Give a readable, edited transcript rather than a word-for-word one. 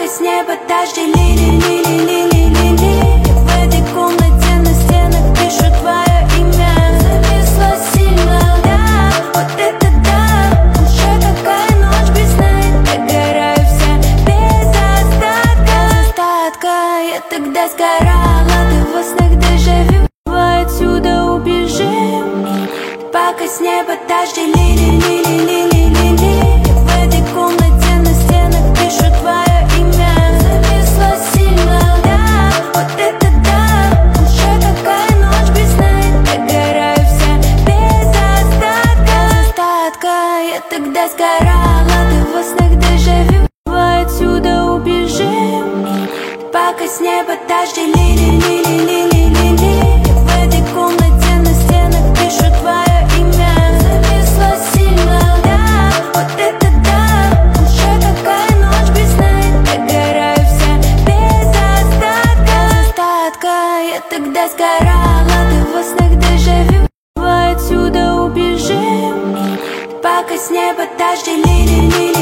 пока с неба дожди ли-ли-ли-ли-ли-ли-ли. В этой комнате на стенах пишу твое имя. Зависло сильно, да, вот это да. Уже какая ночь без сна, догораю вся без остатка. Я тогда сгорала, ты во снах дежавю. Отсюда убежим, пока с неба дожди ли-ли-ли-ли-ли-ли-ли. В этой комнате на стенах пишу твое имя. Зависло сильно, да, вот это да. Уже какая ночь без сна, догораю вся без остатка. Я тогда сгорала, ты во снах дежавю. Отсюда убежим, пока с неба дожди ли-ли-ли-ли-ли-ли-ли. В этой комнате на стенах пишу твое имя. Зависло сильно, да, вот это да. Уже какая ночь без сна, догораю вся без остатка. Я тогда сгорала, ты во снах дежавю. Отсюда убежим, пока с неба дожди ли-ли-ли.